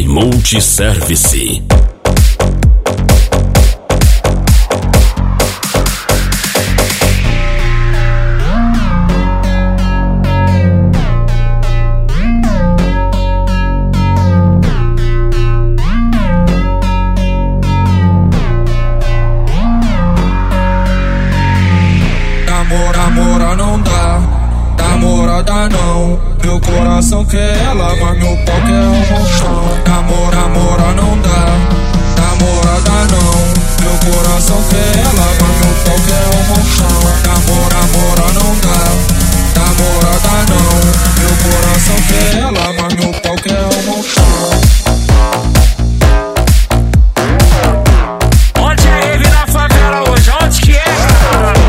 Multiservice. Namora não dá, namorada não. Meu coração quer ela, mas meu pau quer um montão. Namora não dá, namorada não. Meu coração quer ela, mas meu pau quer um montão. Namora não dá, namorada não. Meu coração quer ela, mas meu pau quer um montão. Onde é ele na favela hoje? Onde que é, cara?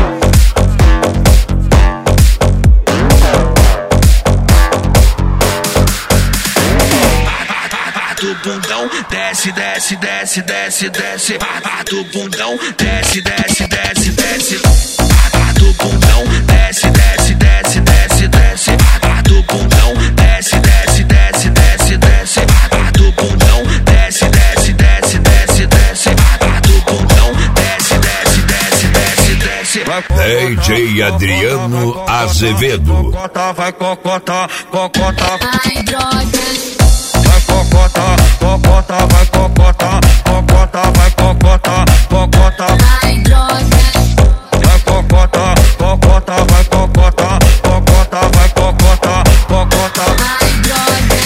Do bundão, desce, desce, desce, desce, desce. Do bundão, desce, desce, desce, desce. Do bundão, desce, desce, desce, desce, desce. Do bundão, desce, desce, desce, desce, desce. Do bundão, desce, desce, desce, desce, desce. Do bundão, desce, desce, desce, desce, desce. DJ Adriano Azevedo. Vai cocota, cocota. Ai, droga. Vai cocota, cocota, vai cocota, cocota, vai cocota, cocota. Ai, droga. Vai cocota, cocota, vai cocota, cocota, vai cocota, cocota. Ai, droga.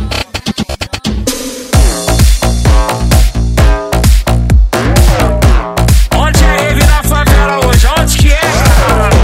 Onde é ele na favela hoje? Onde que é, cara?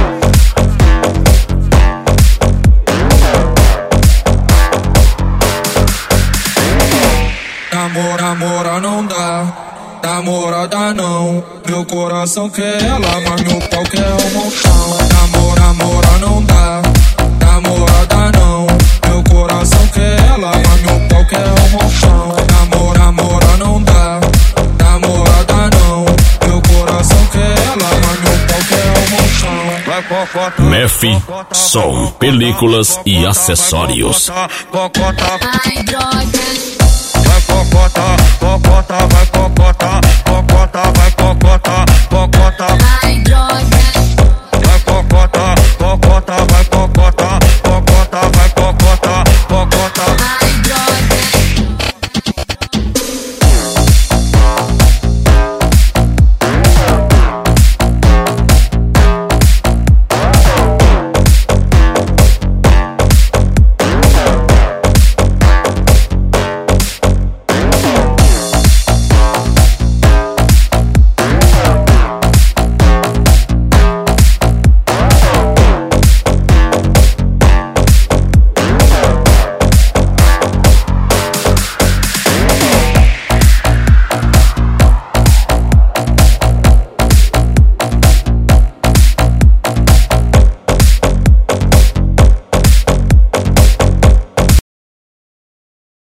Namora não dá, namorada não. Meu coração quer ela, mas meu pau quer um montão. Namora não dá, namorada não. Meu coração quer ela, mas meu pau quer um montão. Namora não dá, namorada não. Meu coração quer ela, mas meu pau quer um montão. Vai cocota. MEF, som, películas e acessórios. Cocota. Ai, droga. Vai cocota, cocota, vai cocota,